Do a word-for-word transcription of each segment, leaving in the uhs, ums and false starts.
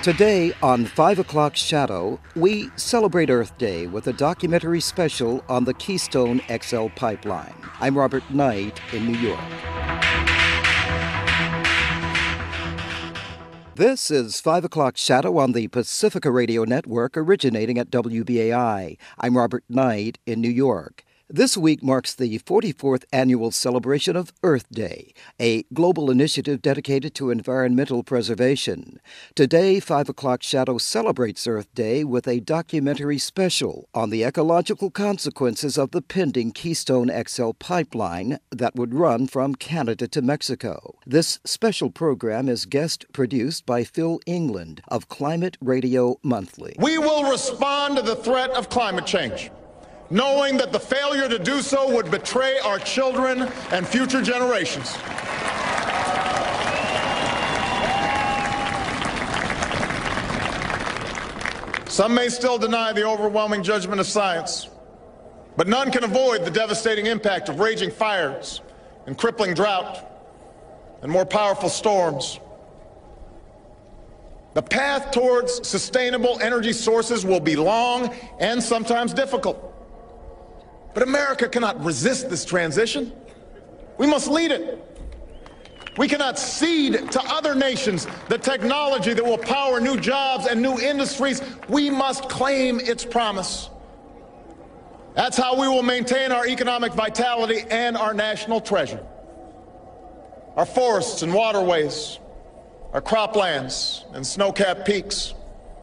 Today on five o'clock Shadow, we celebrate Earth Day with a documentary special on the Keystone X L pipeline. I'm Robert Knight in New York. This is five o'clock Shadow on the Pacifica Radio Network, originating at W B A I. I'm Robert Knight in New York. This week marks the forty-fourth annual celebration of Earth Day, a global initiative dedicated to environmental preservation. Today, five o'clock Shadow celebrates Earth Day with a documentary special on the ecological consequences of the pending Keystone X L pipeline that would run from Canada to Mexico. This special program is guest-produced by Phil England of Climate Radio Monthly. We will respond to the threat of climate change, knowing that the failure to do so would betray our children and future generations. Some may still deny the overwhelming judgment of science, but none can avoid the devastating impact of raging fires and crippling drought and more powerful storms. The path towards sustainable energy sources will be long and sometimes difficult. But America cannot resist this transition. We must lead it. We cannot cede to other nations the technology that will power new jobs and new industries. We must claim its promise. That's how we will maintain our economic vitality and our national treasure. Our forests and waterways, our croplands and snow-capped peaks.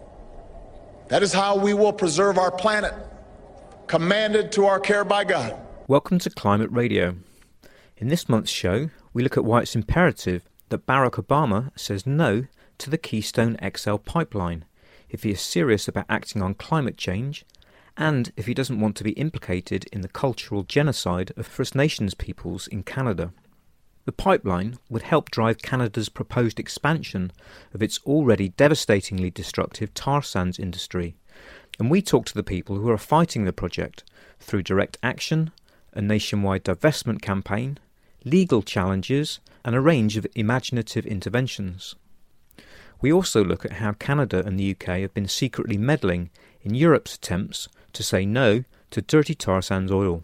That is how we will preserve our planet, commanded to our care by God. Welcome to Climate Radio. In this month's show, we look at why it's imperative that Barack Obama says no to the Keystone X L pipeline if he is serious about acting on climate change, and if he doesn't want to be implicated in the cultural genocide of First Nations peoples in Canada. The pipeline would help drive Canada's proposed expansion of its already devastatingly destructive tar sands industry, and we talk to the people who are fighting the project through direct action, a nationwide divestment campaign, legal challenges, and a range of imaginative interventions. We also look at how Canada and the U K have been secretly meddling in Europe's attempts to say no to dirty tar sands oil.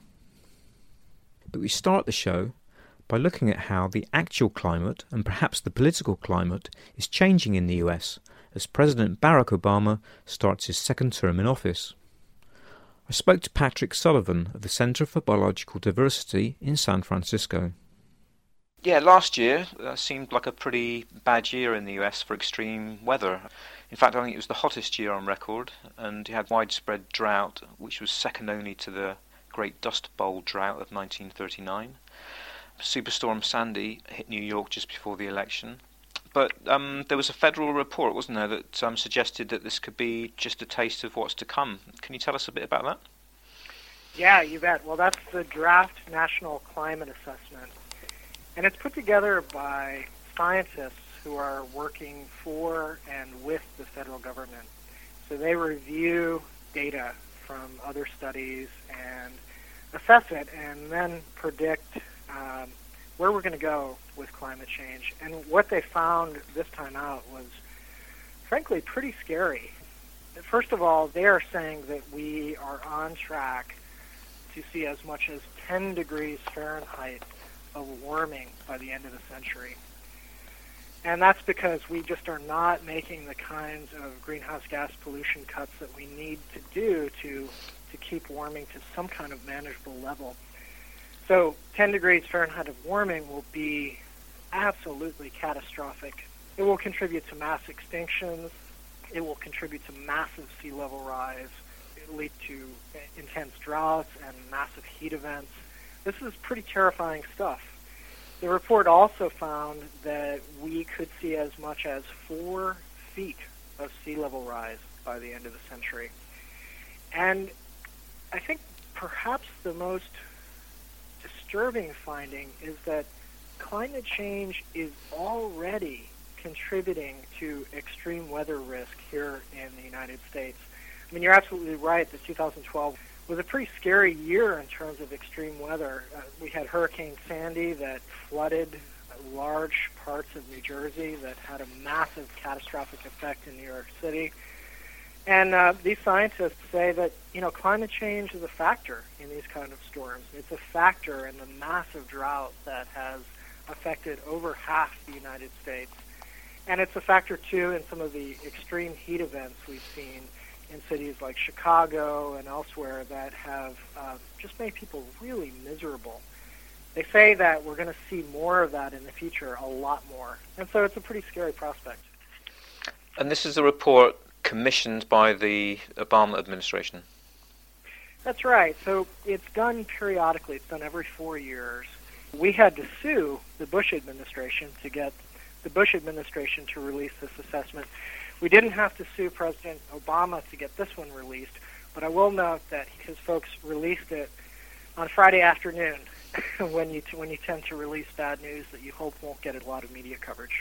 But we start the show by looking at how the actual climate, and perhaps the political climate, is changing in the U S as President Barack Obama starts his second term in office. I spoke to Patrick Sullivan of the Center for Biological Diversity in San Francisco. Yeah, last year uh, seemed like a pretty bad year in the U S for extreme weather. In fact, I think it was the hottest year on record, and you had widespread drought, which was second only to the Great Dust Bowl drought of nineteen thirty-nine. Superstorm Sandy hit New York just before the election. But um, there was a federal report, wasn't there, that um, suggested that this could be just a taste of what's to come. Can you tell us a bit about that? Yeah, you bet. Well, that's the Draft National Climate Assessment. And it's put together by scientists who are working for and with the federal government. So they review data from other studies and assess it and then predict um, where we're going to go with climate change. And what they found this time out was, frankly, pretty scary. First of all, they are saying that we are on track to see as much as ten degrees Fahrenheit of warming by the end of the century. And that's because we just are not making the kinds of greenhouse gas pollution cuts that we need to do to, to keep warming to some kind of manageable level. So ten degrees Fahrenheit of warming will be absolutely catastrophic. It will contribute to mass extinctions. It will contribute to massive sea level rise. It will lead to intense droughts and massive heat events. This is pretty terrifying stuff. The report also found that we could see as much as four feet of sea level rise by the end of the century. And I think perhaps the most disturbing finding is that climate change is already contributing to extreme weather risk here in the United States. I mean, you're absolutely right that two thousand twelve was a pretty scary year in terms of extreme weather. Uh, we had Hurricane Sandy that flooded uh, large parts of New Jersey that had a massive catastrophic effect in New York City. And uh, these scientists say that, you know, climate change is a factor in these kind of storms. It's a factor in the massive drought that has affected over half the United States. And it's a factor, too, in some of the extreme heat events we've seen in cities like Chicago and elsewhere that have uh, just made people really miserable. They say that we're going to see more of that in the future, a lot more. And so it's a pretty scary prospect. And this is a report commissioned by the Obama administration? That's right. So it's done periodically. It's done every four years. We had to sue the Bush administration to get the Bush administration to release this assessment. We didn't have to sue President Obama to get this one released, but I will note that his folks released it on Friday afternoon when you t- when you tend to release bad news that you hope won't get a lot of media coverage.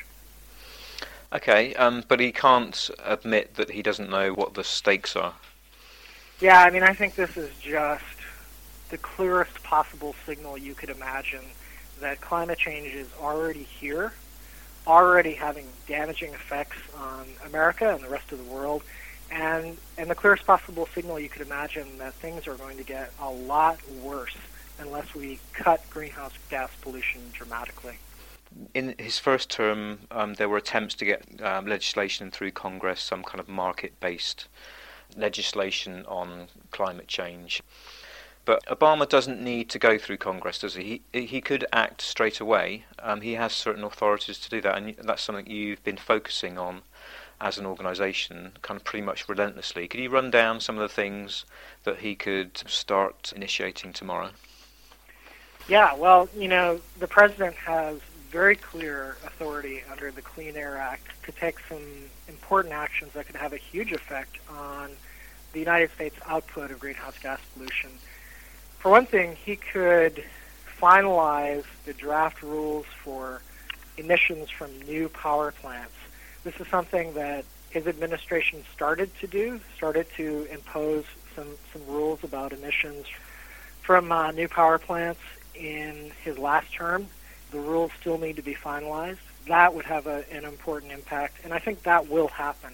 Okay, um, but he can't admit that he doesn't know what the stakes are. Yeah, I mean, I think this is just the clearest possible signal you could imagine that climate change is already here, already having damaging effects on America and the rest of the world, and, and the clearest possible signal you could imagine that things are going to get a lot worse unless we cut greenhouse gas pollution dramatically. In his first term, um, there were attempts to get um, legislation through Congress, some kind of market-based legislation on climate change. But Obama doesn't need to go through Congress, does he? He, he could act straight away. Um, he has certain authorities to do that, and that's something you've been focusing on as an organisation, kind of pretty much relentlessly. Could you run down some of the things that he could start initiating tomorrow? Yeah, well, you know, the president has very clear authority under the Clean Air Act to take some important actions that could have a huge effect on the United States output of greenhouse gas pollution. For one thing, he could finalize the draft rules for emissions from new power plants. This is something that his administration started to do, started to impose some, some rules about emissions from uh, new power plants in his last term. The rules still need to be finalized. That would have a, an important impact, and I think that will happen.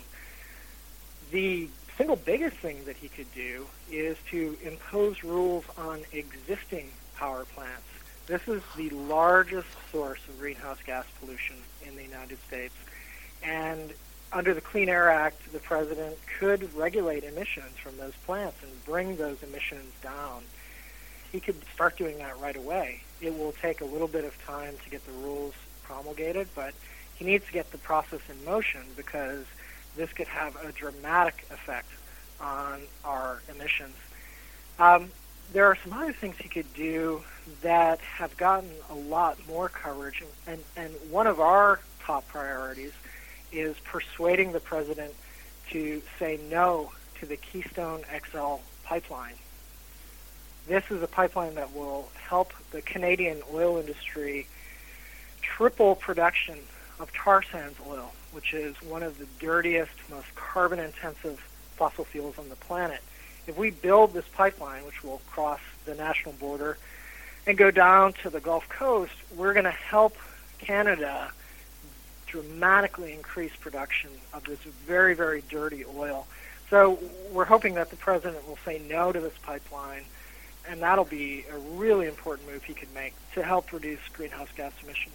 The single biggest thing that he could do is to impose rules on existing power plants. This is the largest source of greenhouse gas pollution in the United States, and under the Clean Air Act, the president could regulate emissions from those plants and bring those emissions down. He could start doing that right away. It will take a little bit of time to get the rules promulgated, but he needs to get the process in motion because this could have a dramatic effect on our emissions. Um, there are some other things he could do that have gotten a lot more coverage, and, and one of our top priorities is persuading the president to say no to the Keystone X L pipeline. This is a pipeline that will help the Canadian oil industry triple production of tar sands oil, which is one of the dirtiest, most carbon-intensive fossil fuels on the planet. If we build this pipeline, which will cross the national border and go down to the Gulf Coast, we're going to help Canada dramatically increase production of this very, very dirty oil. So we're hoping that the president will say no to this pipeline, and that'll be a really important move he could make to help reduce greenhouse gas emissions.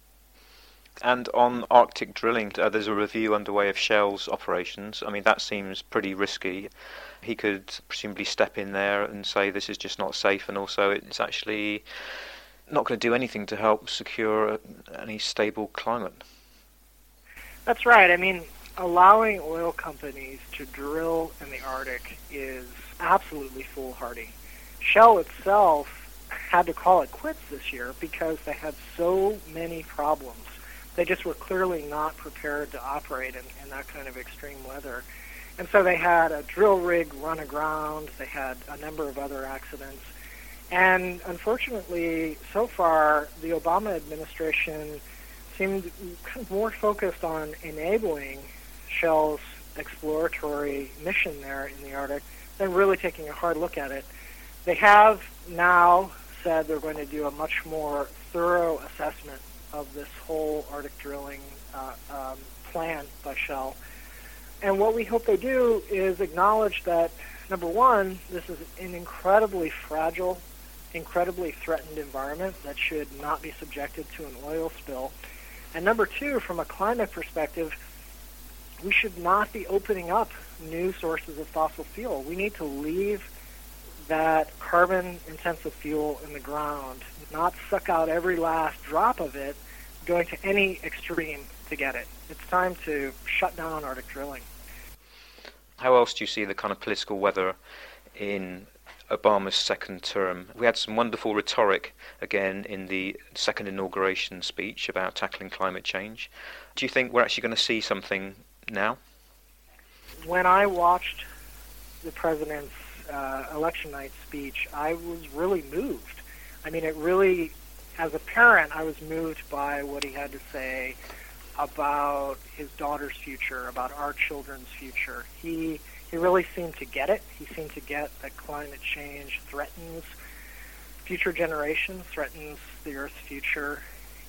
And on Arctic drilling, uh, there's a review underway of Shell's operations. I mean, that seems pretty risky. He could presumably step in there and say this is just not safe, and also it's actually not going to do anything to help secure any stable climate. That's right. I mean, allowing oil companies to drill in the Arctic is absolutely foolhardy. Shell itself had to call it quits this year because they had so many problems. They just were clearly not prepared to operate in, in that kind of extreme weather. And so they had a drill rig run aground. They had a number of other accidents. And unfortunately, so far, the Obama administration seemed kind of more focused on enabling Shell's exploratory mission there in the Arctic than really taking a hard look at it. They have now said they're going to do a much more thorough assessment of this whole Arctic drilling uh, um, plan by Shell. And what we hope they do is acknowledge that, number one, this is an incredibly fragile, incredibly threatened environment that should not be subjected to an oil spill. And number two, from a climate perspective, we should not be opening up new sources of fossil fuel. We need to leave that carbon-intensive fuel in the ground, not suck out every last drop of it, going to any extreme to get it. It's time to shut down Arctic drilling. How else do you see the kind of political weather in Obama's second term? We had some wonderful rhetoric again in the second inauguration speech about tackling climate change. Do you think we're actually going to see something now? When I watched the president's uh, election night speech, I was really moved. I mean, it really, as a parent, I was moved by what he had to say about his daughter's future, about our children's future. He he really seemed to get it. He seemed to get that climate change threatens future generations, threatens the Earth's future.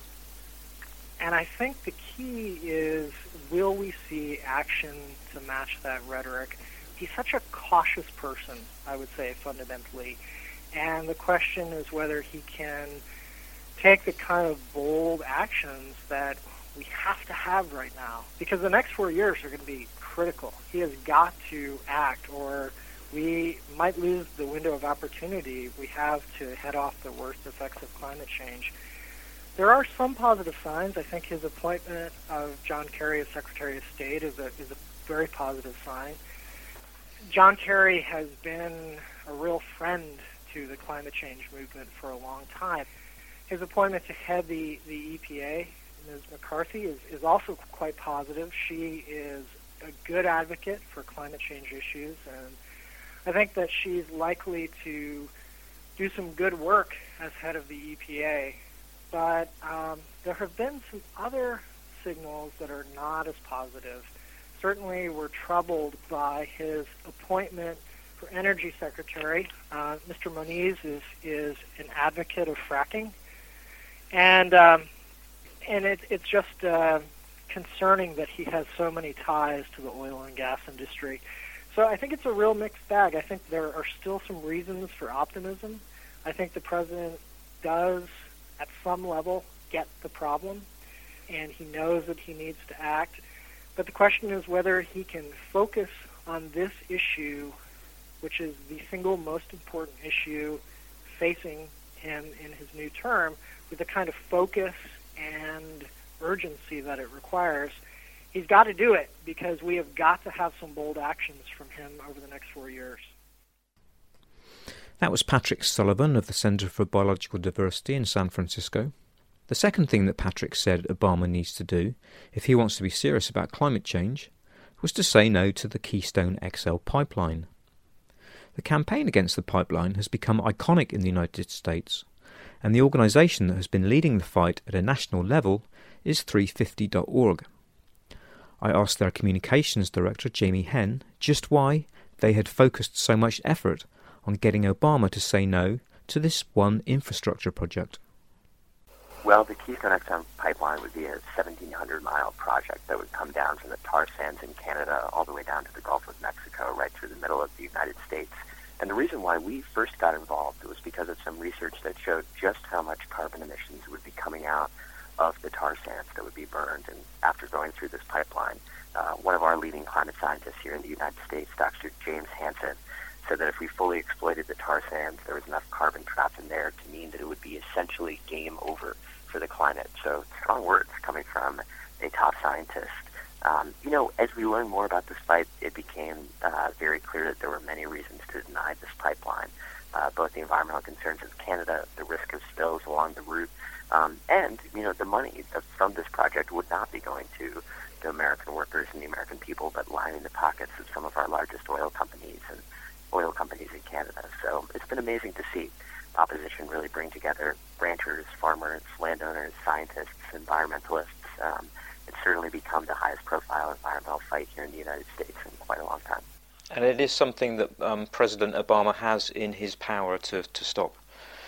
And I think the key is, will we see action to match that rhetoric? He's such a cautious person, I would say, fundamentally. And the question is whether he can take the kind of bold actions that we have to have right now, because the next four years are going to be critical. He has got to act, or we might lose the window of opportunity we have to head off the worst effects of climate change. There are some positive signs. I think his appointment of John Kerry as Secretary of State is a is a very positive sign. John Kerry has been a real friend to the climate change movement for a long time. His appointment to head the, the E P A, Miz McCarthy, is, is also quite positive. She is a good advocate for climate change issues, and I think that she's likely to do some good work as head of the E P A. But um, there have been some other signals that are not as positive. Certainly we're troubled by his appointment for Energy Secretary. Uh, Mister Moniz is, is an advocate of fracking. And um, and it, it's just uh, concerning that he has so many ties to the oil and gas industry. So I think it's a real mixed bag. I think there are still some reasons for optimism. I think the president does, at some level, get the problem, and he knows that he needs to act. But the question is whether he can focus on this issue, which is the single most important issue facing him in his new term, with the kind of focus and urgency that it requires. He's got to do it, because we have got to have some bold actions from him over the next four years. That was Patrick Sullivan of the Center for Biological Diversity in San Francisco. The second thing that Patrick said Obama needs to do, if he wants to be serious about climate change, was to say no to the Keystone X L pipeline. The campaign against the pipeline has become iconic in the United States, and the organisation that has been leading the fight at a national level is three fifty dot org. I asked their communications director, Jamie Henn, just why they had focused so much effort on getting Obama to say no to this one infrastructure project. Well, the Keystone X L pipeline would be a seventeen hundred mile project that would come down from the tar sands in Canada all the way down to the Gulf of Mexico, right through the middle of the United States. And the reason why we first got involved was because of some research that showed just how much carbon emissions would be coming out of the tar sands that would be burned. And after going through this pipeline, uh, one of our leading climate scientists here in the United States, Doctor James Hansen, said that if we fully exploited the tar sands, there was enough carbon trapped in there to mean that it would be essentially game over for the climate. So strong words coming from a top scientist. Um, you know, as we learned more about this fight, it became uh, very clear that there were many reasons to deny this pipeline, uh, both the environmental concerns of Canada, the risk of spills along the route, um, and, you know, the money from this project would not be going to the American workers and the American people, but lining the pockets of some of our largest oil companies and oil companies in Canada. So it's been amazing to see opposition really bring together ranchers, farmers, landowners, scientists, environmentalists. Um, it's certainly become the highest profile environmental fight here in the United States in quite a long time. And it is something that um, President Obama has in his power to, to stop.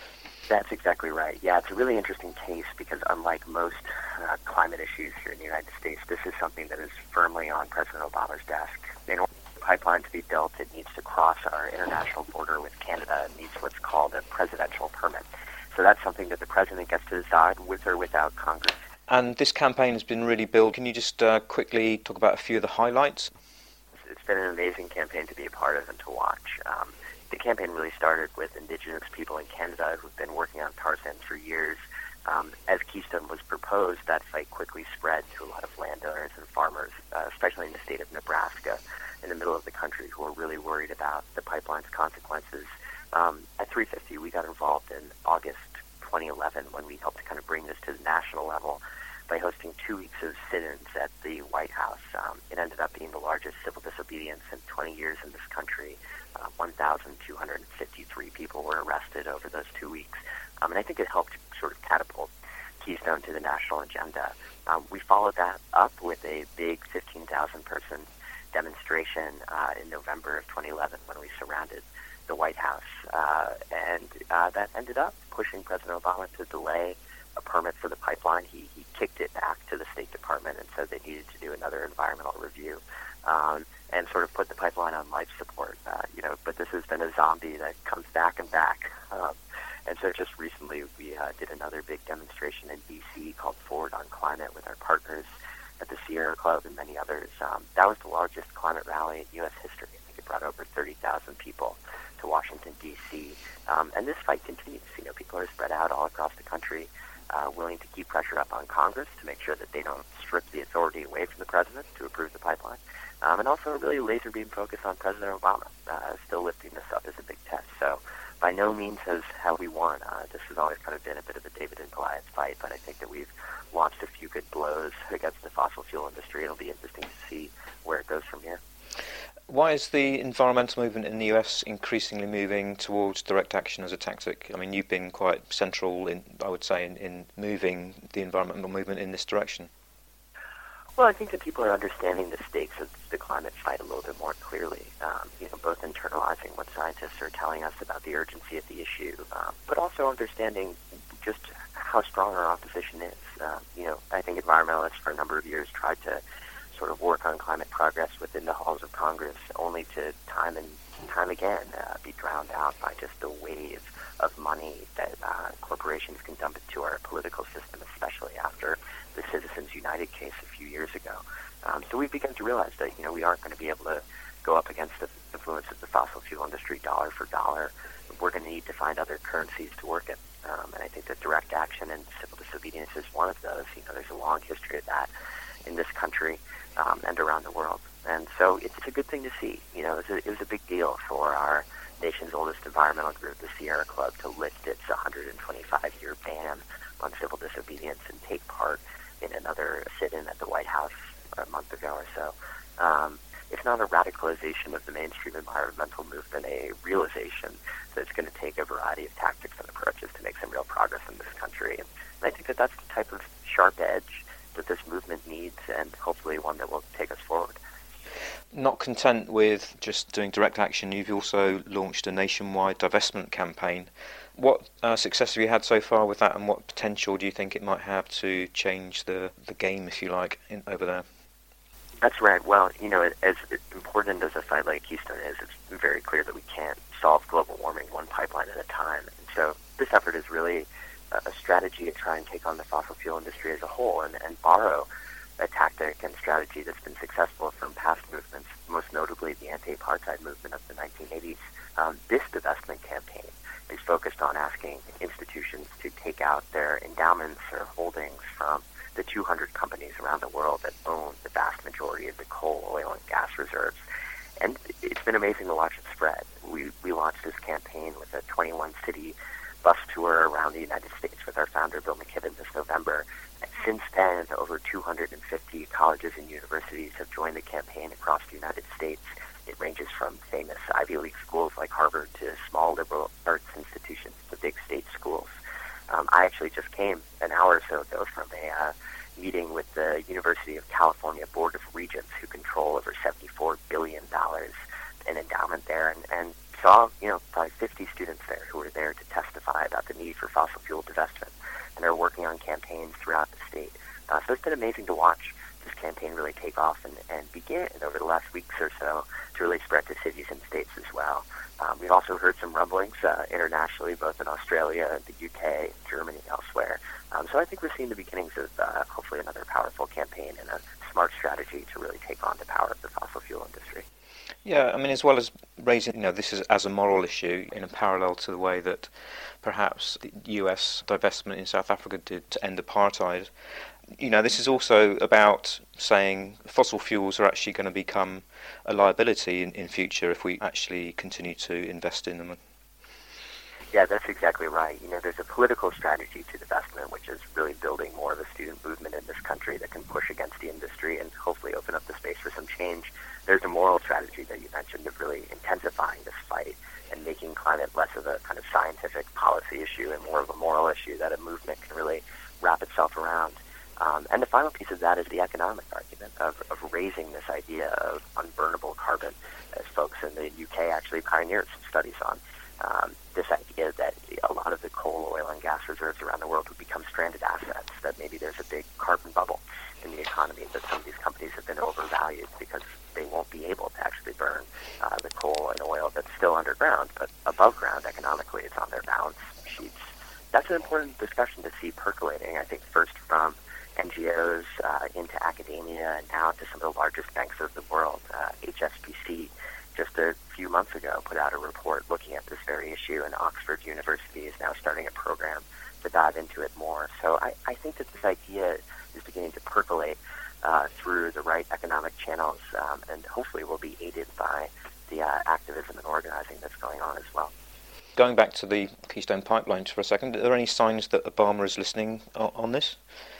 That's exactly right. Yeah, it's a really interesting case because unlike most uh, climate issues here in the United States, this is something that is firmly on President Obama's desk. In order for the pipeline to be built, it needs to cross our international border with Canada. It needs what's called a presidential permit. So that's something that the president gets to decide with or without Congress. And this campaign has been really built. Can you just uh, quickly talk about a few of the highlights? It's been an amazing campaign to be a part of and to watch. Um, the campaign really started with Indigenous people in Canada who've been working on tar sands for years. Um, as Keystone was proposed, that fight quickly spread to a lot of landowners and farmers, uh, especially in the state of Nebraska, in the middle of the country, who were really worried about the pipeline's consequences. Um, at three fifty, we got involved in August twenty eleven when we helped to kind of bring this to the national level by hosting two weeks of sit-ins at the White House. Um, it ended up being the largest civil disobedience in twenty years in this country. Uh, one thousand two hundred fifty-three people were arrested over those two weeks. Um, and I think it helped sort of catapult Keystone to the national agenda. Um, we followed that up with a big fifteen thousand person demonstration uh, in November of twenty eleven when we surrounded the White House. Uh, and uh, that ended up pushing President Obama to delay a permit for the pipeline. He, he kicked it back to the State Department and said they needed to do another environmental review um, and sort of put the pipeline on life support. Uh, you know, but this has been a zombie that comes back and back. Um, and so just recently we uh, did another big demonstration in D C called Forward on Climate with our partners at the Sierra Club and many others. Um, that was the largest climate rally in U S history. I think it brought over thirty thousand people to Washington, D C Um, and this fight continues. You know, people are spread out all across the country, uh, willing to keep pressure up on Congress to make sure that they don't strip the authority away from the president to approve the pipeline. Um, and also a really laser beam focus on President Obama, uh, still lifting this up as a big test. So by no means has have we won. Uh, this has always kind of been a bit of a David and Goliath fight, but I think that we've launched a few good blows against the fossil fuel industry. It'll be interesting to see where it goes from here. Why is the environmental movement in the U S increasingly moving towards direct action as a tactic? I mean, you've been quite central, in, I would say, in, in moving the environmental movement in this direction. Well, I think that people are understanding the stakes of the climate fight a little bit more clearly, um, you know, both internalizing what scientists are telling us about the urgency of the issue, um, but also understanding just how strong our opposition is. Uh, you know, I think environmentalists for a number of years tried to sort of work on climate progress within the halls of Congress, only to time and time again uh, be drowned out by just the wave of money that uh, corporations can dump into our political system, especially after the Citizens United case a few years ago. Um, so we've begun to realize that, you know, we aren't going to be able to go up against the influence of the fossil fuel industry dollar for dollar. We're going to need to find other currencies to work in. Um, and I think that direct action and civil disobedience is one of those. You know, there's a long history of that in this country um, and around the world. And so it's a good thing to see. You know, it was, a, it was a big deal for our nation's oldest environmental group, the Sierra Club, to lift its one hundred twenty-five year ban on civil disobedience and take part in another sit-in at the White House a month ago or so. Um, it's not a radicalization of the mainstream environmental movement, a realization that it's going to take a variety of tactics and approaches to make some real progress in this country. And I think that that's the type of sharp edge that this movement needs, and hopefully one that will take us forward. Not content with just doing direct action, you've also launched a nationwide divestment campaign. What uh, success have you had so far with that, and what potential do you think it might have to change the, the game, if you like, in, over there? That's right. Well, you know, as important as a fight like Keystone is, it's very clear that we can't solve global warming one pipeline at a time. And so this effort is really a strategy to try and take on the fossil fuel industry as a whole and, and borrow a tactic and strategy that's been successful from past movements, most notably the anti-apartheid movement of the nineteen eighties. Um, this divestment campaign is focused on asking institutions to take out their endowments or holdings from the two hundred companies around the world that own the vast majority of the coal, oil, and gas reserves. And it's been amazing to watch it spread. We, we launched this campaign with a twenty-one city bus tour around the United States with our founder, Bill McKibben, this November. And since then, over two hundred fifty colleges and universities have joined the campaign across the United States. It ranges from famous Ivy League schools like Harvard to small liberal arts institutions to big state schools. Um, I actually just came an hour or so ago from a uh, meeting with the University of California Board of Regents, who control over seventy-four billion dollars in endowment there. And, and saw, you know, probably fifty students there who were there to testify about the need for fossil fuel divestment, and they're working on campaigns throughout the state. Uh, so it's been amazing to watch this campaign really take off and, and begin over the last weeks or so to really spread to cities and states as well. Um, we've also heard some rumblings uh, internationally, both in Australia, the U K, Germany, elsewhere. Um, so I think we're seeing the beginnings of uh, hopefully another powerful campaign and a smart strategy to really take on the power of the fossil fuel industry. Yeah, I mean, as well as raising, you know, this is as a moral issue in a parallel to the way that perhaps the U S divestment in South Africa did to end apartheid. You know, this is also about saying fossil fuels are actually going to become a liability in, in future if we actually continue to invest in them. Yeah, that's exactly right. You know, there's a political strategy to divestment, which is really building more of a student movement in this country that can push against the industry and hopefully open up the space for some change. There's a moral strategy that you mentioned of really intensifying this fight and making climate less of a kind of scientific policy issue and more of a moral issue that a movement can really wrap itself around. Um, and the final piece of that is the economic argument of, of raising this idea of unburnable carbon, as folks in the U K actually pioneered some studies on. Um, this idea that a lot of the coal, oil, and gas reserves around the world would become stranded assets, that maybe there's a big carbon bubble in the economy, that some of these companies have been overvalued because they won't be able to actually burn uh, the coal and oil that's still underground, but above ground economically it's on their balance sheets. That's an important discussion to see percolating, I think, first from N G Os uh, into academia and now to some of the largest banks of the world. uh, H S B C just a few months ago put out a report looking at this very issue, and Oxford University is now starting a program to dive into it more. So I, I think that this idea is beginning to percolate uh, through the right economic channels, um, and hopefully will be aided by the uh, activism and organizing that's going on as well. Going back to the Keystone Pipeline for a second, are there any signs that Obama is listening on, on this?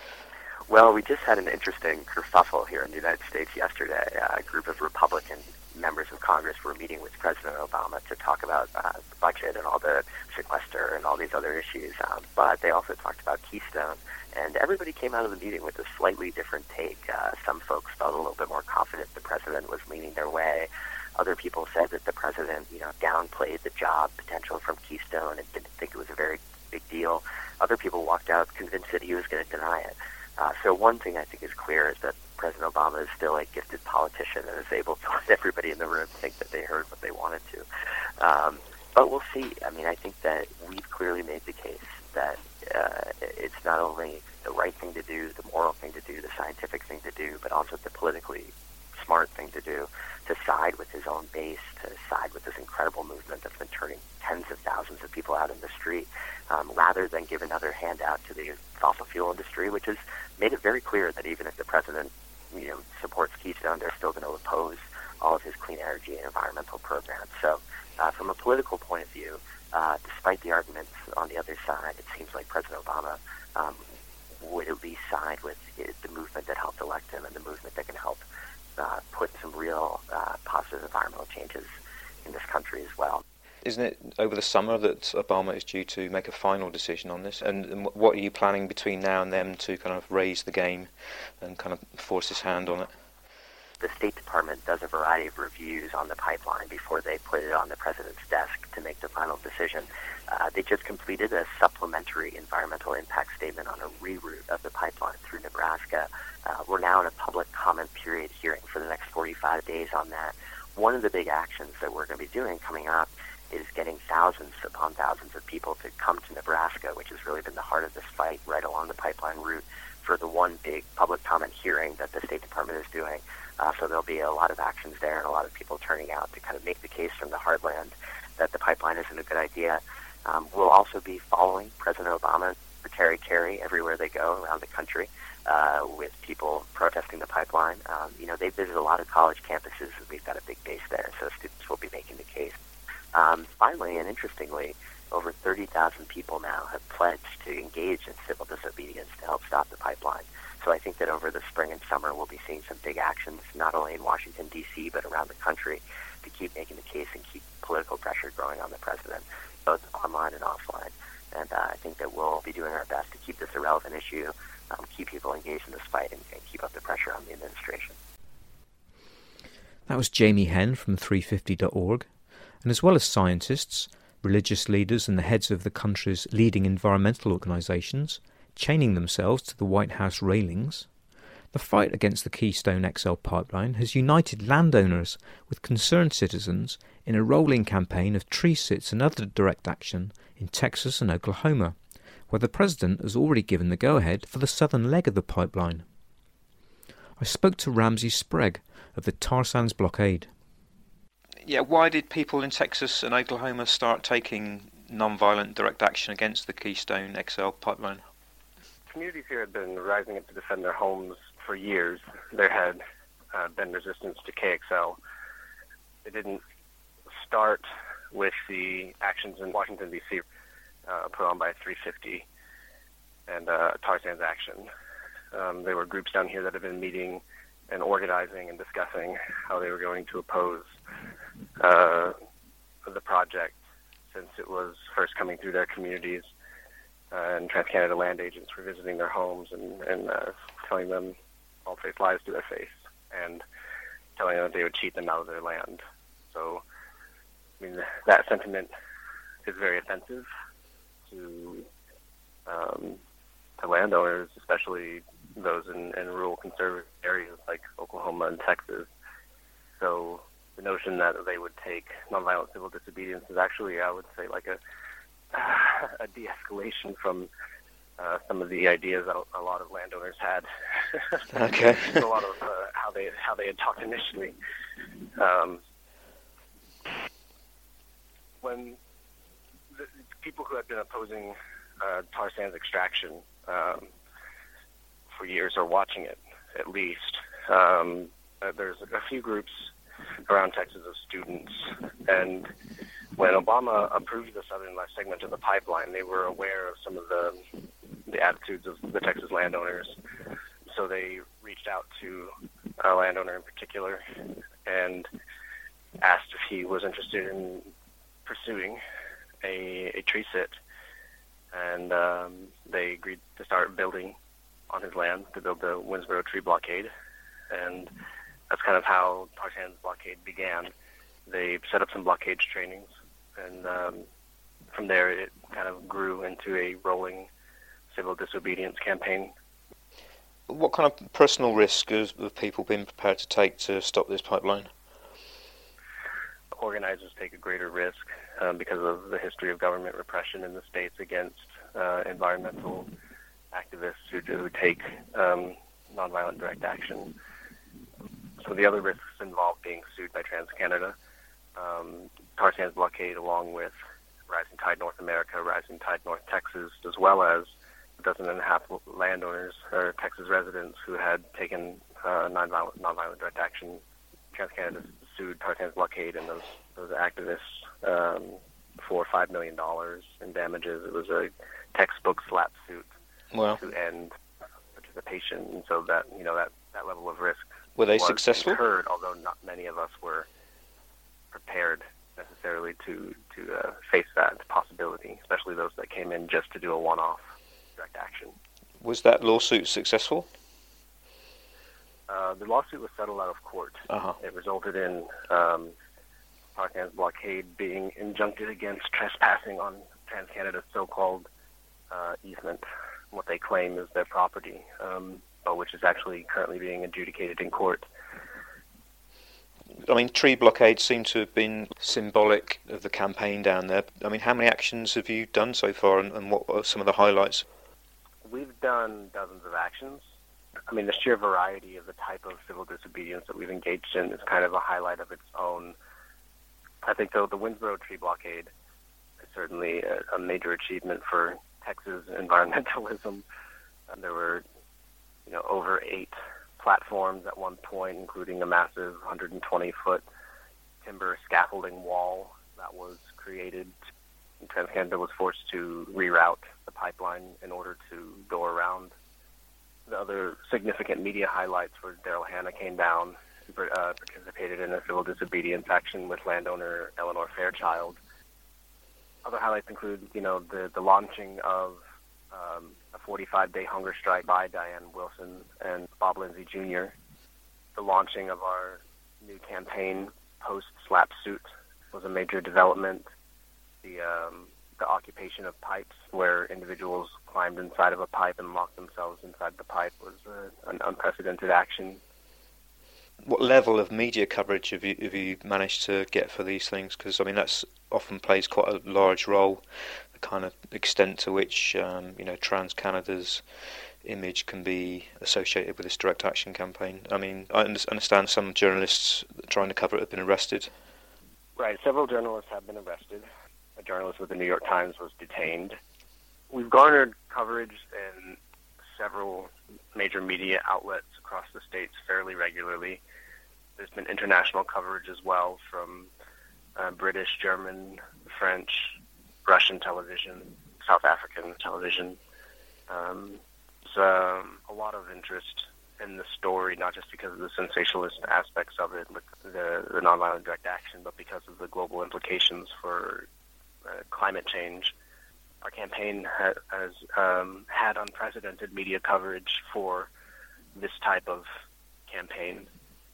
Well, we just had an interesting kerfuffle here in the United States yesterday. Uh, a group of Republican members of Congress were meeting with President Obama to talk about uh, the budget and all the sequester and all these other issues. Um, but they also talked about Keystone, and everybody came out of the meeting with a slightly different take. Uh, some folks felt a little bit more confident the president was leaning their way. Other people said that the president, you know, downplayed the job potential from Keystone and didn't think it was a very big deal. Other people walked out convinced that he was going to deny it. Uh, so one thing I think is clear is that President Obama is still a gifted politician and is able to let everybody in the room think that they heard what they wanted to. Um, but we'll see. I mean, I think that we've clearly made the case that uh, it's not only the right thing to do, the moral thing to do, the scientific thing to do, but also the politically smart thing to do, to side with his own base, to side with this incredible movement that's been turning tens of thousands of people out in the street, um, rather than give another handout to the fossil fuel industry, which has made it very clear that even if the president, you know, supports Keystone, they're still going to oppose all of his clean energy and environmental programs. So uh, from a political point of view, uh, despite the arguments on the other side, it seems like President Obama um, would at least side with the movement that helped elect him and the movement that can help uh, put some real uh, positive environmental changes in this country as well. Isn't it over the summer that Obama is due to make a final decision on this? And, and what are you planning between now and then to kind of raise the game and kind of force his hand on it? The State Department does a variety of reviews on the pipeline before they put it on the president's desk to make the final decision. Uh, they just completed a supplementary environmental impact statement on a reroute of the pipeline through Nebraska. Uh, we're now in a public comment period hearing for the next forty-five days on that. One of the big actions that we're going to be doing coming up is getting thousands upon thousands of people to come to Nebraska, which has really been the heart of this fight right along the pipeline route, for the one big public comment hearing that the State Department is doing. Uh, so there'll be a lot of actions there and a lot of people turning out to kind of make the case from the heartland that the pipeline isn't a good idea. Um, we'll also be following President Obama for Terry Carey everywhere they go around the country, uh, with people protesting the pipeline. Um, you know, they visit a lot of college campuses, and we've got a big base there, so students will be making the case. Um, finally, and interestingly, over thirty thousand people now have pledged to engage in civil disobedience to help stop the pipeline. So I think that over the spring and summer, we'll be seeing some big actions, not only in Washington, D C, but around the country, to keep making the case and keep political pressure growing on the president, both online and offline. And uh, I think that we'll be doing our best to keep this a relevant issue, um, keep people engaged in this fight, and, and keep up the pressure on the administration. That was Jamie Henn from three fifty dot org. And as well as scientists, religious leaders and the heads of the country's leading environmental organisations chaining themselves to the White House railings, the fight against the Keystone X L pipeline has united landowners with concerned citizens in a rolling campaign of tree sits and other direct action in Texas and Oklahoma, where the President has already given the go-ahead for the southern leg of the pipeline. I spoke to Ramsey Sprague of the Tar Sands Blockade. Yeah, why did people in Texas and Oklahoma start taking non-violent direct action against the Keystone X L pipeline? Communities here had been rising up to defend their homes for years. There had uh, been resistance to K X L. It didn't start with the actions in Washington, D C uh, put on by three fifty and uh, Tar Sands Action. Um, there were groups down here that had been meeting and organizing and discussing how they were going to oppose uh, the project since it was first coming through their communities. Uh, and TransCanada land agents were visiting their homes and, and uh, telling them bald-faced lies to their face and telling them that they would cheat them out of their land. So, I mean, that sentiment is very offensive to um, to landowners, especially those in, in rural conservative areas like Oklahoma and Texas. So the notion that they would take nonviolent civil disobedience is actually, I would say, like a a de-escalation from uh, some of the ideas that a lot of landowners had. Okay. A lot of uh, how they how they had talked initially. Um, when the people who had been opposing uh, tar sands extraction um, for years are watching it, at least. Um, uh, there's a few groups around Texas of students, and when Obama approved the southern left segment of the pipeline, they were aware of some of the the attitudes of the Texas landowners. So they reached out to a landowner in particular and asked if he was interested in pursuing a, a tree sit. And um, they agreed to start building on his land, to build the Winnsboro Tree Blockade. And that's kind of how Tar Sands Blockade began. They set up some blockage trainings, and um, from there it kind of grew into a rolling civil disobedience campaign. What kind of personal risk have people been prepared to take to stop this pipeline? Organizers take a greater risk um, because of the history of government repression in the states against uh, environmental activists who do take um, nonviolent direct action. So the other risks involve being sued by TransCanada. Um, Tar Sands Blockade, along with Rising Tide North America, Rising Tide North Texas, as well as a dozen and a half landowners or Texas residents who had taken uh, nonviolent, nonviolent direct action. TransCanada sued Tar Sands Blockade and those those activists um, for five million dollars in damages. It was a textbook slap suit wow. to end participation, and so that you know that, that level of risk were they was successful? incurred, although not many of us were prepared necessarily to to uh, face that possibility, especially those that came in just to do a one-off direct action. Was that lawsuit successful? Uh, the lawsuit was settled out of court. Uh-huh. It resulted in um, Tar Sands Blockade being injuncted against trespassing on TransCanada's so-called uh, easement, what they claim is their property, um, but which is actually currently being adjudicated in court. I mean, tree blockades seem to have been symbolic of the campaign down there. I mean, how many actions have you done so far, and, and what are some of the highlights? We've done dozens of actions. I mean, the sheer variety of the type of civil disobedience that we've engaged in is kind of a highlight of its own. I think, though, the Winnsboro Tree Blockade is certainly a, a major achievement for Texas environmentalism. And there were, you know, over eight platforms at one point, including a massive one hundred twenty foot timber scaffolding wall that was created. And TransCanada was forced to reroute the pipeline in order to go around. The other significant media highlights were Daryl Hannah came down and uh, participated in a civil disobedience action with landowner Eleanor Fairchild. Other highlights include, you know, the, the launching of um, a forty-five day hunger strike by Diane Wilson and Bob Lindsay Junior The launching of our new campaign post-slap suit was a major development. The um, the occupation of pipes, where individuals climbed inside of a pipe and locked themselves inside the pipe, was uh, an unprecedented action. What level of media coverage have you, have you managed to get for these things? Because, I mean, that's often plays quite a large role, the kind of extent to which, um, you know, TransCanada's image can be associated with this direct action campaign. I mean, I understand some journalists trying to cover it have been arrested. Right, several journalists have been arrested. A journalist with the New York Times was detained. We've garnered coverage in several major media outlets across the states fairly regularly. There's been international coverage as well from uh, British, German, French, Russian television, South African television. Um, there's um, a lot of interest in the story, not just because of the sensationalist aspects of it, with the, the nonviolent direct action, but because of the global implications for uh, climate change. Our campaign ha- has um, had unprecedented media coverage for this type of campaign.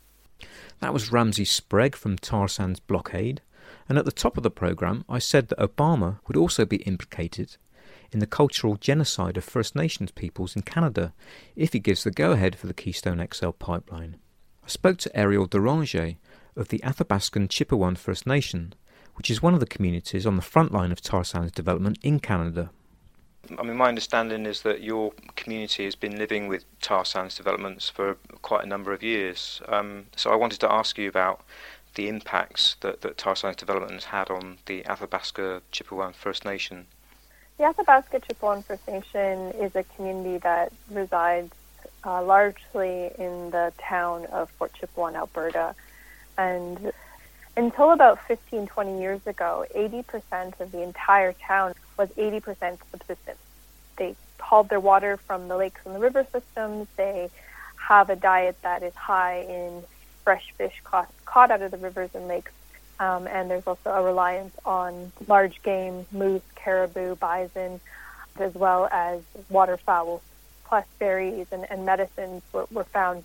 That was Ramsey Sprague from Tar Sands Blockade, and at the top of the programme I said that Obama would also be implicated in the cultural genocide of First Nations peoples in Canada if he gives the go-ahead for the Keystone X L pipeline. I spoke to Ariel Deranger of the Athabascan Chipewyan First Nation, which is one of the communities on the front line of tar sands development in Canada. I mean, my understanding is that your community has been living with tar sands developments for quite a number of years. Um, so I wanted to ask you about the impacts that, that tar sands development has had on the Athabasca Chipewyan First Nation. The Athabasca Chipewyan First Nation is a community that resides uh, largely in the town of Fort Chipewyan, Alberta. And until about fifteen, twenty years ago, eighty percent of the entire town was eighty percent subsistence. They hauled their water from the lakes and the river systems. They have a diet that is high in fresh fish caught, caught out of the rivers and lakes. Um, and there's also a reliance on large game, moose, caribou, bison, as well as waterfowl, plus berries and, and medicines were, were found.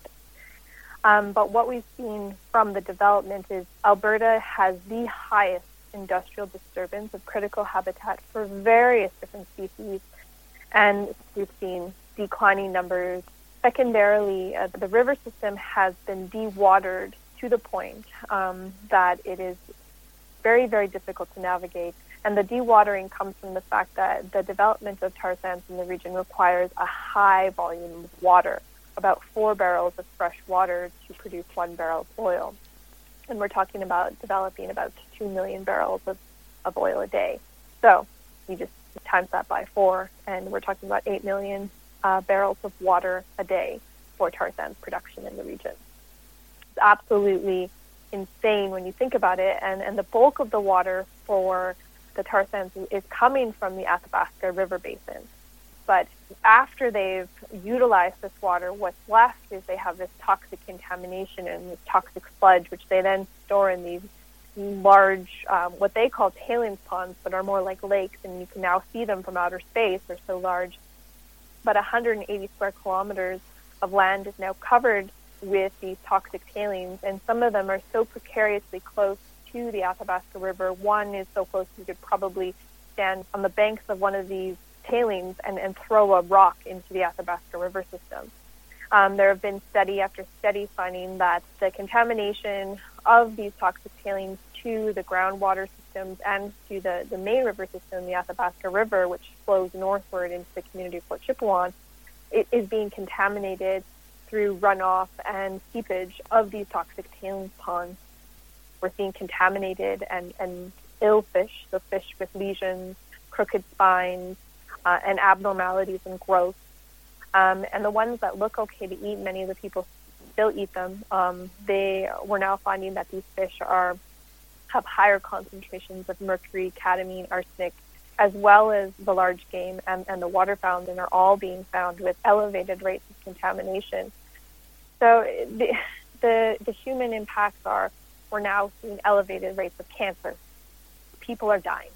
Um, but what we've seen from the development is Alberta has the highest industrial disturbance of critical habitat for various different species, and we've seen declining numbers. Secondarily, uh, the river system has been dewatered to the point um, that it is very, very difficult to navigate. And the dewatering comes from the fact that the development of tar sands in the region requires a high volume of water, about four barrels of fresh water to produce one barrel of oil. And we're talking about developing about two million barrels of, of oil a day. So you just times that by four, and we're talking about eight million uh, barrels of water a day for tar sands production in the region. It's absolutely insane when you think about it, and, and the bulk of the water for the tar sands is coming from the Athabasca River Basin. But after they've utilized this water, what's left is they have this toxic contamination and this toxic sludge, which they then store in these large, um, what they call tailings ponds, but are more like lakes, and you can now see them from outer space. They're so large. But one hundred eighty square kilometers of land is now covered with these toxic tailings, and some of them are so precariously close to the Athabasca River. One is so close you could probably stand on the banks of one of these tailings and, and throw a rock into the Athabasca River system. Um, there have been study after study finding that the contamination of these toxic tailings to the groundwater systems and to the, the main river system, the Athabasca River, which flows northward into the community of Fort Chipewyan, it is being contaminated through runoff and seepage of these toxic tailings ponds. We're seeing contaminated and, and ill fish, so fish with lesions, crooked spines, uh, and abnormalities in growth. Um, and the ones that look okay to eat, many of the people still eat them. Um, they we're now finding that these fish are have higher concentrations of mercury, cadmium, arsenic, as well as the large game and, and the waterfowl, and are all being found with elevated rates of contamination. So the, the, the human impacts are, we're now seeing elevated rates of cancer. People are dying.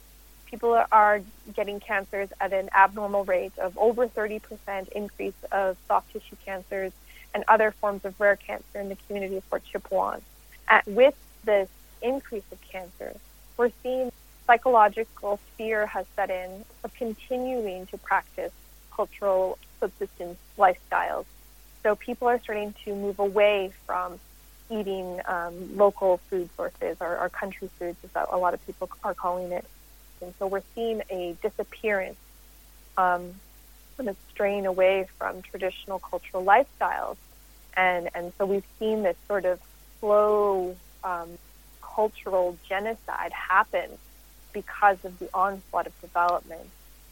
People are getting cancers at an abnormal rate of over thirty percent increase of soft tissue cancers and other forms of rare cancer in the community of Fort Chipewyan. At, with this increase of cancer. We're seeing psychological fear has set in of continuing to practice cultural subsistence lifestyles. So people are starting to move away from eating um, local food sources or, or country foods, as a lot of people are calling it. And so we're seeing a disappearance um, and a straying away from traditional cultural lifestyles. And, and so we've seen this sort of slow um, cultural genocide happen because of the onslaught of development.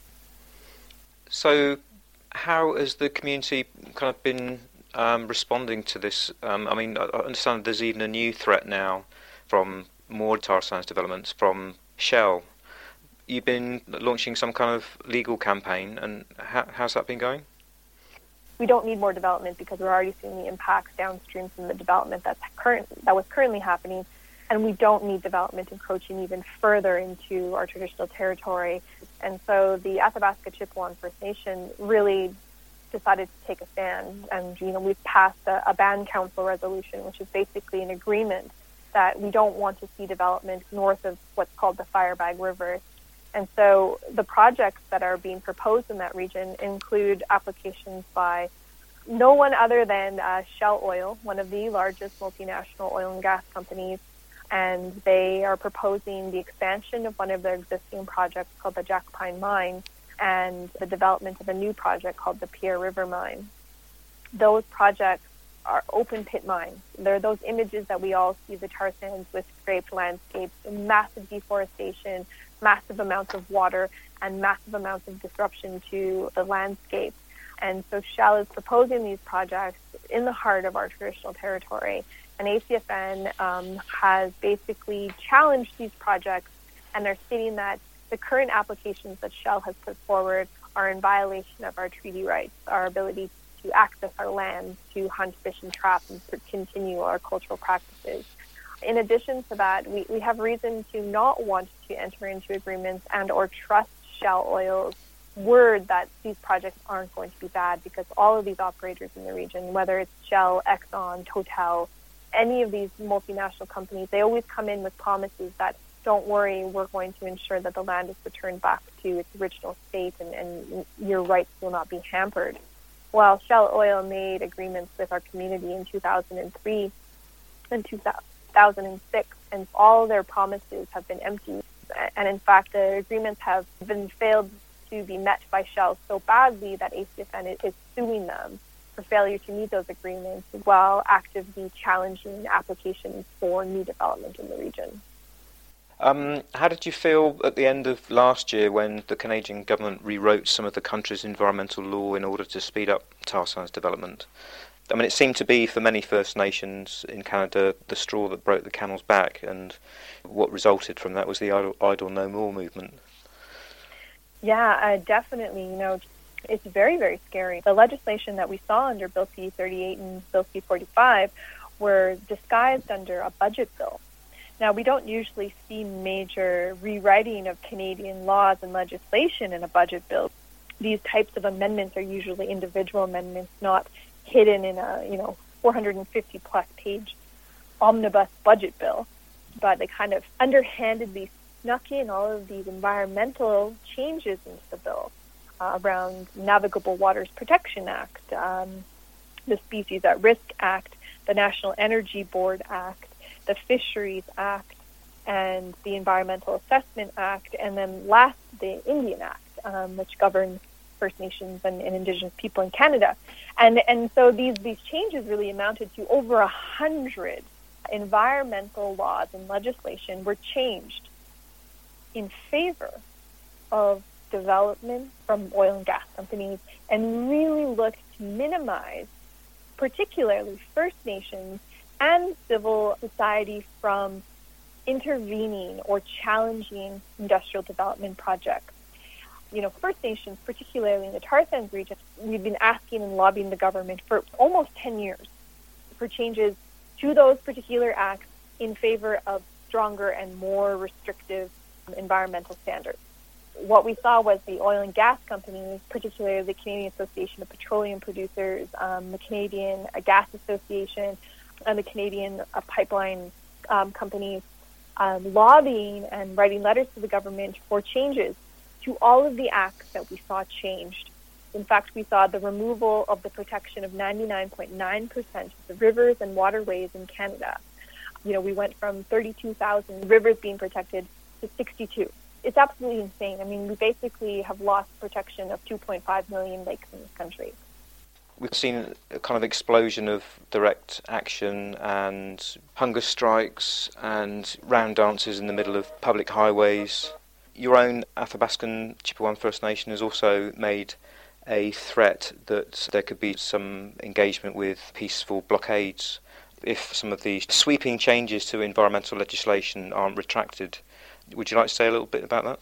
So how has the community kind of been um, responding to this? Um, I mean, I understand there's even a new threat now from more tar sands developments from Shell. You've been launching some kind of legal campaign, and how, how's that been going? We don't need more development because we're already seeing the impacts downstream from the development that's current, that was currently happening, and we don't need development encroaching even further into our traditional territory. And so the Athabasca Chippewa First Nation really decided to take a stand, and you know we've passed a, a band council resolution, which is basically an agreement that we don't want to see development north of what's called the Firebag River. And so the projects that are being proposed in that region include applications by no one other than uh, Shell Oil, one of the largest multinational oil and gas companies, and they are proposing the expansion of one of their existing projects called the Jack Pine Mine and the development of a new project called the Pierre River Mine. Those projects are open pit mines. They're those images that we all see, the tar sands with scraped landscapes, massive deforestation, massive amounts of water, and massive amounts of disruption to the landscape. And so Shell is proposing these projects in the heart of our traditional territory. And A C F N um, has basically challenged these projects, and they're stating that the current applications that Shell has put forward are in violation of our treaty rights, our ability to access our lands, to hunt, fish, and trap, and to continue our cultural practices. In addition to that, we, we have reason to not want to enter into agreements and or trust Shell Oil's word that these projects aren't going to be bad, because all of these operators in the region, whether it's Shell, Exxon, Total, any of these multinational companies, they always come in with promises that, don't worry, we're going to ensure that the land is returned back to its original state and, and your rights will not be hampered. While Shell Oil made agreements with our community in two thousand three and two thousand six, and all their promises have been empty. And in fact, the agreements have been failed to be met by Shell so badly that A C F N is suing them for failure to meet those agreements while actively challenging applications for new development in the region. Um, how did you feel at the end of last year when the Canadian government rewrote some of the country's environmental law in order to speed up tar sands development? I mean, it seemed to be, for many First Nations in Canada, the straw that broke the camel's back, and what resulted from that was the Idle, Idle No More movement. Yeah, uh, definitely. You know, it's very, very scary. The legislation that we saw under Bill C thirty-eight and Bill C forty-five were disguised under a budget bill. Now, we don't usually see major rewriting of Canadian laws and legislation in a budget bill. These types of amendments are usually individual amendments, not hidden in a, you know, four hundred fifty plus page omnibus budget bill. But they kind of underhandedly snuck in all of these environmental changes into the bill uh, around Navigable Waters Protection Act, um, the Species at Risk Act, the National Energy Board Act, the Fisheries Act, and the Environmental Assessment Act, and then last, the Indian Act, um, which governs First Nations and, and Indigenous people in Canada. And and so these, these changes really amounted to over a hundred environmental laws and legislation were changed in favor of development from oil and gas companies, and really looked to minimize particularly First Nations and civil society from intervening or challenging industrial development projects. You know, First Nations, particularly in the tar sands region, we've been asking and lobbying the government for almost ten years for changes to those particular acts in favor of stronger and more restrictive environmental standards. What we saw was the oil and gas companies, particularly the Canadian Association of Petroleum Producers, um, the Canadian Gas Association, and the Canadian uh, pipeline um, companies, um, lobbying and writing letters to the government for changes to all of the acts that we saw changed. In fact, we saw the removal of the protection of ninety-nine point nine percent of the rivers and waterways in Canada. You know, we went from thirty-two thousand rivers being protected to sixty-two. It's absolutely insane. I mean, we basically have lost protection of two point five million lakes in this country. We've seen a kind of explosion of direct action and hunger strikes and round dances in the middle of public highways. Your own Athabascan Chipewyan First Nation has also made a threat that there could be some engagement with peaceful blockades if some of these sweeping changes to environmental legislation aren't retracted. Would you like to say a little bit about that?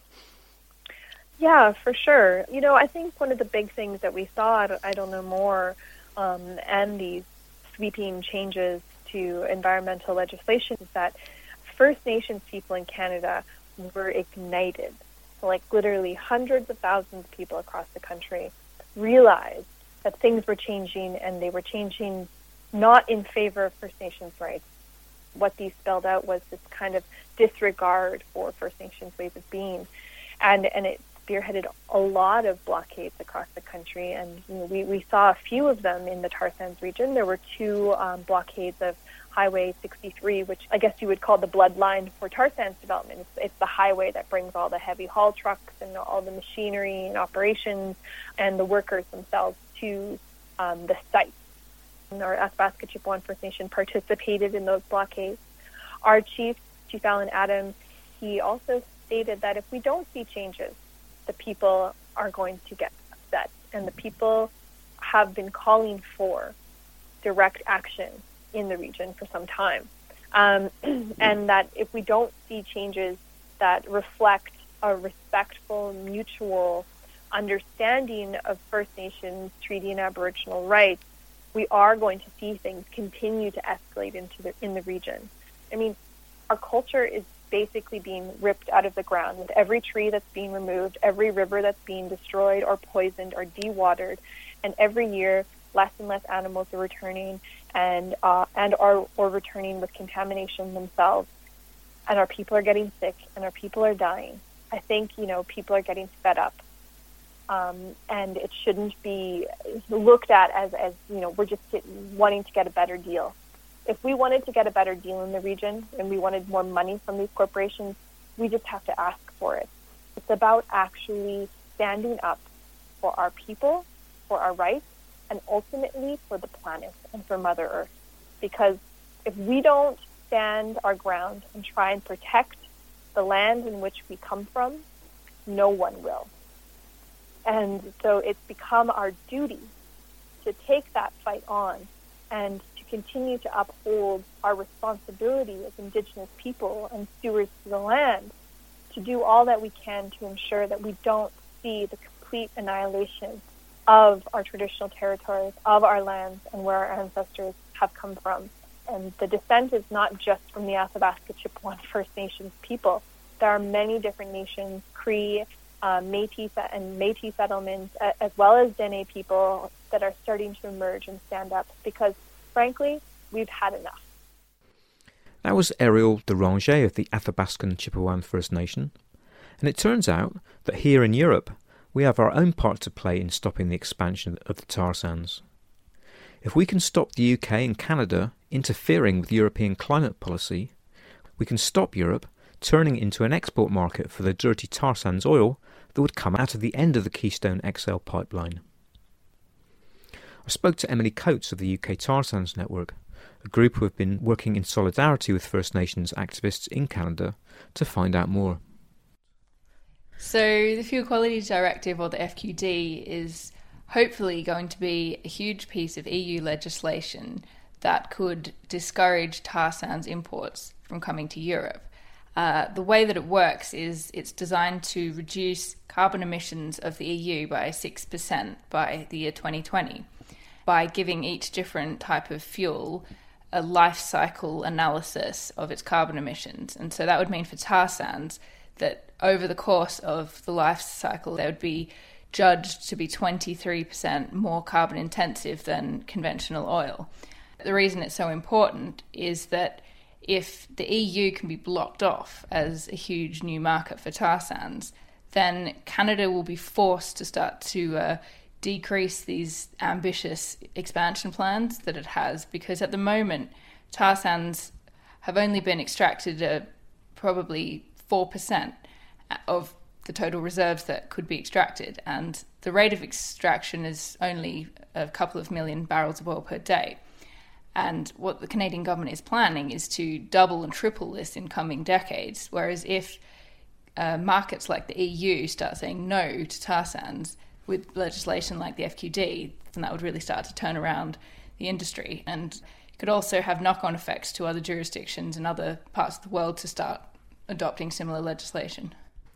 Yeah, for sure. You know, I think one of the big things that we saw, I don't know more, um, and these sweeping changes to environmental legislation is that First Nations people in Canada were ignited. So, like literally hundreds of thousands of people across the country realized that things were changing, and they were changing not in favor of First Nations rights. What these spelled out was this kind of disregard for First Nations ways of being. And and it spearheaded a lot of blockades across the country. And you know, we, we saw a few of them in the tar sands region. There were two um, blockades of Highway sixty-three, which I guess you would call the bloodline for tar sands development. It's, it's the highway that brings all the heavy haul trucks and all the machinery and operations and the workers themselves to um, the site. And our Athabasca Chipewyan First Nation participated in those blockades. Our chief, Chief Alan Adams, he also stated that if we don't see changes, the people are going to get upset. And the people have been calling for direct action in the region for some time. Um, and that if we don't see changes that reflect a respectful, mutual understanding of First Nations treaty and Aboriginal rights, we are going to see things continue to escalate into the in the region. I mean, our culture is basically being ripped out of the ground with every tree that's being removed, every river that's being destroyed or poisoned or dewatered, and every year less and less animals are returning and uh, and are or returning with contamination themselves, and our people are getting sick and our people are dying. I think, you know, people are getting fed up. Um, and it shouldn't be looked at as, as, you know, we're just get, wanting to get a better deal. If we wanted to get a better deal in the region and we wanted more money from these corporations, we just have to ask for it. It's about actually standing up for our people, for our rights, and ultimately for the planet and for Mother Earth. Because if we don't stand our ground and try and protect the land in which we come from, no one will. And so it's become our duty to take that fight on and to continue to uphold our responsibility as Indigenous people and stewards of the land to do all that we can to ensure that we don't see the complete annihilation of our traditional territories, of our lands, and where our ancestors have come from. And the descent is not just from the Athabasca Chipewyan First Nations people. There are many different nations, Cree, Uh, Métis and Métis settlements, uh, as well as Dene people that are starting to emerge and stand up because, frankly, we've had enough. That was Ariel Deranger of the Athabascan Chipewyan First Nation. And it turns out that here in Europe, we have our own part to play in stopping the expansion of the tar sands. If we can stop the U K and Canada interfering with European climate policy, we can stop Europe turning into an export market for the dirty tar sands oil that would come out of the end of the Keystone X L pipeline. I spoke to Emily Coates of the U K Tar Sands Network, a group who have been working in solidarity with First Nations activists in Canada, to find out more. So the Fuel Quality Directive, or the F Q D, is hopefully going to be a huge piece of E U legislation that could discourage tar sands imports from coming to Europe. Uh, the way that it works is it's designed to reduce carbon emissions of the E U by six percent by the year twenty twenty by giving each different type of fuel a life cycle analysis of its carbon emissions. And so that would mean for tar sands that over the course of the life cycle, they would be judged to be twenty-three percent more carbon intensive than conventional oil. The reason it's so important is that if the E U can be blocked off as a huge new market for tar sands, then Canada will be forced to start to uh, decrease these ambitious expansion plans that it has, because at the moment tar sands have only been extracted at probably four percent of the total reserves that could be extracted, and the rate of extraction is only a couple of million barrels of oil per day. And what the Canadian government is planning is to double and triple this in coming decades, whereas if uh, markets like the E U start saying no to tar sands with legislation like the F Q D, then that would really start to turn around the industry. And it could also have knock-on effects to other jurisdictions and other parts of the world to start adopting similar legislation.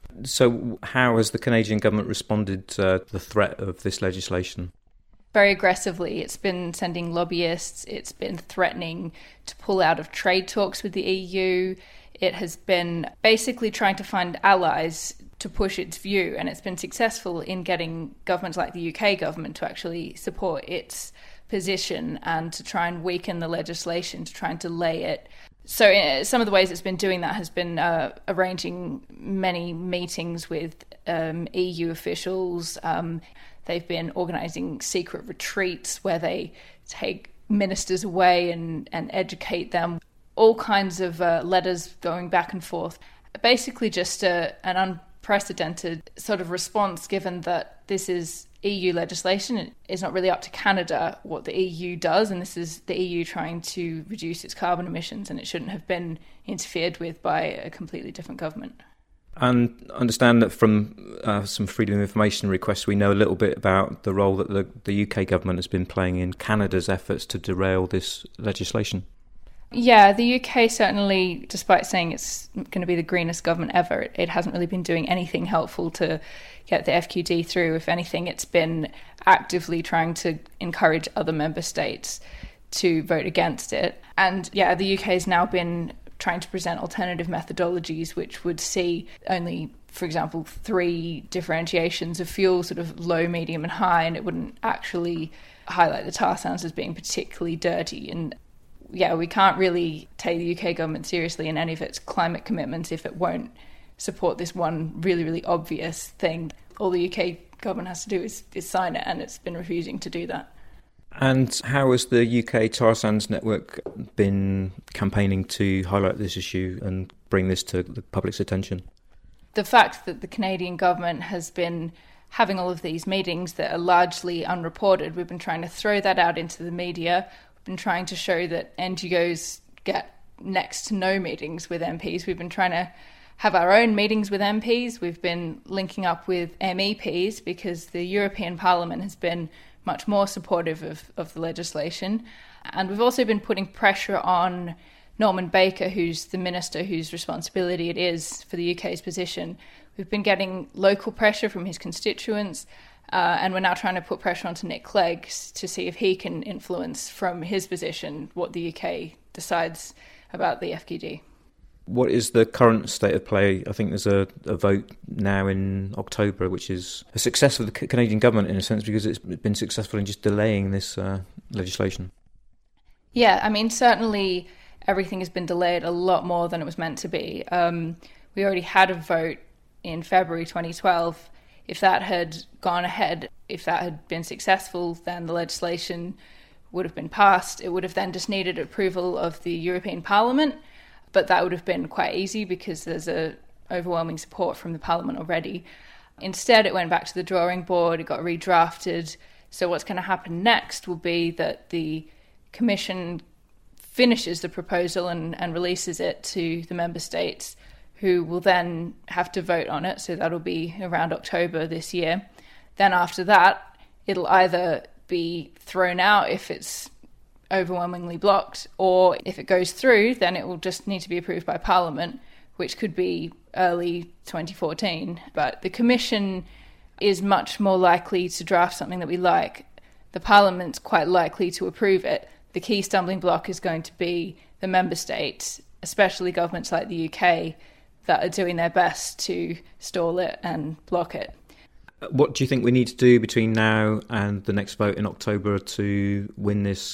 So how has the Canadian government responded to the threat of this legislation? Very aggressively. It's been sending lobbyists, it's been threatening to pull out of trade talks with the E U, it has been basically trying to find allies to push its view, and it's been successful in getting governments like the U K government to actually support its position and to try and weaken the legislation, to try and delay it. So uh, some of the ways it's been doing that has been uh, arranging many meetings with um, E U officials. Um, they've been organising secret retreats where they take ministers away and, and educate them. All kinds of uh, letters going back and forth. Basically just a, an unprecedented sort of response, given that this is E U legislation. It's not really up to Canada what the E U does, and this is the E U trying to reduce its carbon emissions, and it shouldn't have been interfered with by a completely different government. And understand that from uh, some Freedom of Information requests, we know a little bit about the role that the, the U K government has been playing in Canada's efforts to derail this legislation. Yeah, the U K certainly, despite saying it's going to be the greenest government ever, it, it hasn't really been doing anything helpful to get the F Q D through. If anything, it's been actively trying to encourage other member states to vote against it. And yeah, the U K has now been trying to present alternative methodologies which would see only, for example, three differentiations of fuel, sort of low, medium and high, and it wouldn't actually highlight the tar sands as being particularly dirty. And yeah, we can't really take the U K government seriously in any of its climate commitments if it won't support this one really, really obvious thing. All the U K government has to do is, is sign it, and it's been refusing to do that. And how has the U K Tar Sands Network been campaigning to highlight this issue and bring this to the public's attention? The fact that the Canadian government has been having all of these meetings that are largely unreported, we've been trying to throw that out into the media. We've been trying to show that N G Os get next to no meetings with M Ps. We've been trying to have our own meetings with M Ps. We've been linking up with M E Ps because the European Parliament has been much more supportive of, of the legislation. And we've also been putting pressure on Norman Baker, who's the minister whose responsibility it is for the U K's position. We've been getting local pressure from his constituents, uh, and we're now trying to put pressure onto Nick Clegg to see if he can influence from his position what the U K decides about the F Q D. What is the current state of play? I think there's a, a vote now in October, which is a success for the Canadian government in a sense because it's been successful in just delaying this uh, legislation. Yeah, I mean, certainly everything has been delayed a lot more than it was meant to be. Um, we already had a vote in February twenty twelve. If that had gone ahead, if that had been successful, then the legislation would have been passed. It would have then just needed approval of the European Parliament. But that would have been quite easy because there's a overwhelming support from the Parliament already. Instead, it went back to the drawing board, it got redrafted. So what's going to happen next will be that the Commission finishes the proposal and, and releases it to the member states, who will then have to vote on it. So that'll be around October this year. Then after that, it'll either be thrown out if it's overwhelmingly blocked, or if it goes through, then it will just need to be approved by Parliament, which could be early twenty fourteen. But the Commission is much more likely to draft something that we like. The Parliament's quite likely to approve it. The key stumbling block is going to be the member states, especially governments like the U K, that are doing their best to stall it and block it. What do you think we need to do between now and the next vote in October to win this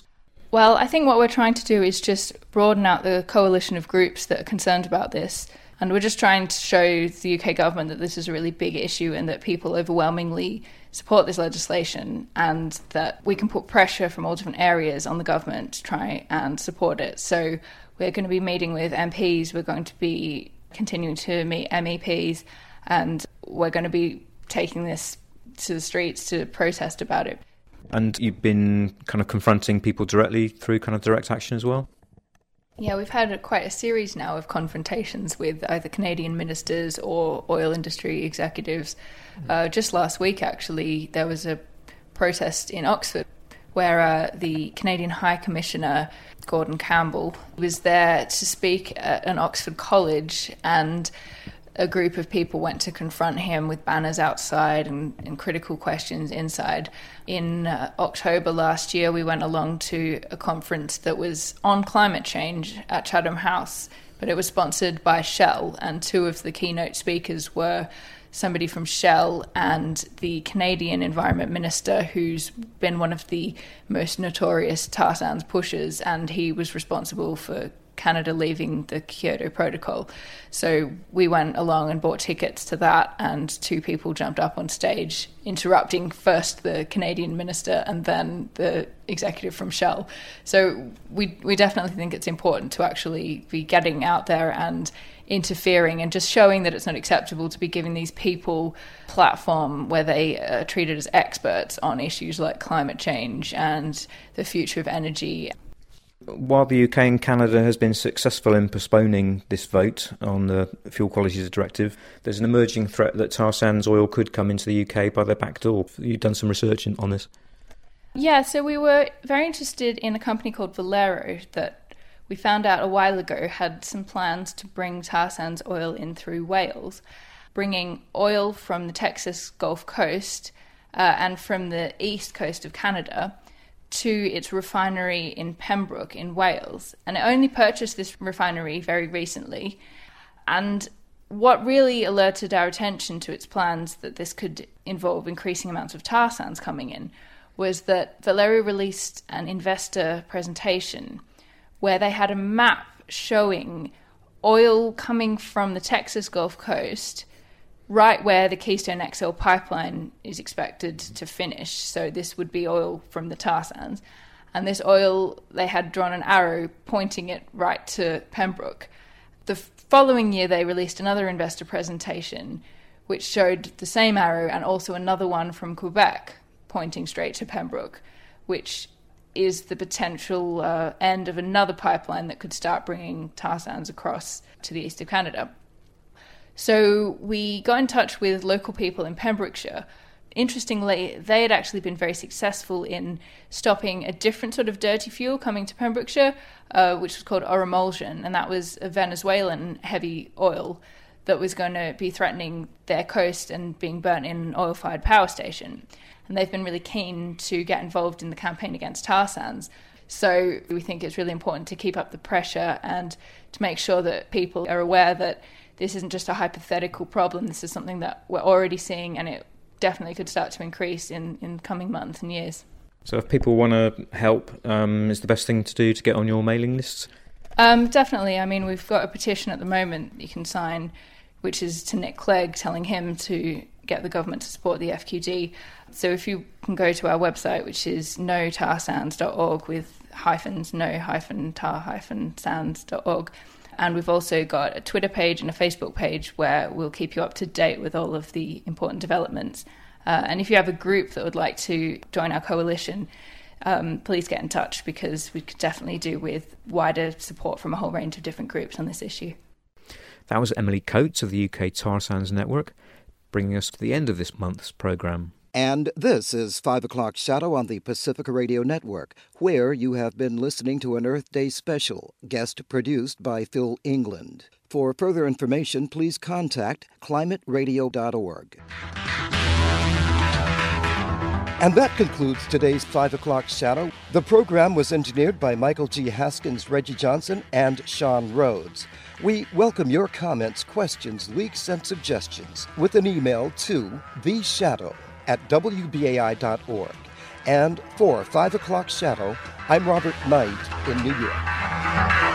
Well, I think what we're trying to do is just broaden out the coalition of groups that are concerned about this. And we're just trying to show the U K government that this is a really big issue and that people overwhelmingly support this legislation, and that we can put pressure from all different areas on the government to try and support it. So we're going to be meeting with M Ps, we're going to be continuing to meet M E Ps, and we're going to be taking this to the streets to protest about it. And you've been kind of confronting people directly through kind of direct action as well? Yeah, we've had a, quite a series now of confrontations with either Canadian ministers or oil industry executives. Uh, just last week, actually, there was a protest in Oxford where uh, the Canadian High Commissioner, Gordon Campbell, was there to speak at an Oxford college, and a group of people went to confront him with banners outside and, and critical questions inside. In uh, October last year, we went along to a conference that was on climate change at Chatham House, but it was sponsored by Shell, and two of the keynote speakers were somebody from Shell and the Canadian Environment Minister, who's been one of the most notorious tar sands pushers, and he was responsible for Canada leaving the Kyoto Protocol. So we went along and bought tickets to that, and two people jumped up on stage, interrupting first the Canadian minister and then the executive from Shell. So we we definitely think it's important to actually be getting out there and interfering and just showing that it's not acceptable to be giving these people a platform where they are treated as experts on issues like climate change and the future of energy. While the U K and Canada has been successful in postponing this vote on the Fuel Qualities Directive, there's an emerging threat that tar sands oil could come into the U K by their back door. You've done some research in, on this. Yeah, so we were very interested in a company called Valero that we found out a while ago had some plans to bring tar sands oil in through Wales, bringing oil from the Texas Gulf Coast uh, and from the east coast of Canada to its refinery in Pembroke in Wales. And it only purchased this refinery very recently. And what really alerted our attention to its plans that this could involve increasing amounts of tar sands coming in was that Valero released an investor presentation where they had a map showing oil coming from the Texas Gulf Coast right where the Keystone X L pipeline is expected to finish. So this would be oil from the tar sands. And this oil, they had drawn an arrow pointing it right to Pembroke. The following year, they released another investor presentation which showed the same arrow and also another one from Quebec pointing straight to Pembroke, which is the potential uh, end of another pipeline that could start bringing tar sands across to the east of Canada. So we got in touch with local people in Pembrokeshire. Interestingly, they had actually been very successful in stopping a different sort of dirty fuel coming to Pembrokeshire, uh, which was called oromolgen, and that was a Venezuelan heavy oil that was going to be threatening their coast and being burnt in an oil-fired power station. And they've been really keen to get involved in the campaign against tar sands. So we think it's really important to keep up the pressure and to make sure that people are aware that this isn't just a hypothetical problem. This is something that we're already seeing, and it definitely could start to increase in, in coming months and years. So if people want to help, um, is the best thing to do to get on your mailing lists? Um, definitely. I mean, we've got a petition at the moment you can sign, which is to Nick Clegg, telling him to get the government to support the F Q D. So if you can go to our website, which is no tar sands dot org with hyphens, no hyphen tar hyphen sands dot org. And we've also got a Twitter page and a Facebook page where we'll keep you up to date with all of the important developments. Uh, and if you have a group that would like to join our coalition, um, please get in touch, because we could definitely do with wider support from a whole range of different groups on this issue. That was Emily Coates of the U K Tar Sands Network, bringing us to the end of this month's programme. And this is five o'clock Shadow on the Pacifica Radio Network, where you have been listening to an Earth Day special, guest produced by Phil England. For further information, please contact climate radio dot org. And that concludes today's five o'clock Shadow. The program was engineered by Michael G. Haskins, Reggie Johnson, and Sean Rhodes. We welcome your comments, questions, leaks, and suggestions with an email to the shadow at w b a i dot org. And for five o'clock Shadow, I'm Robert Knight in New York.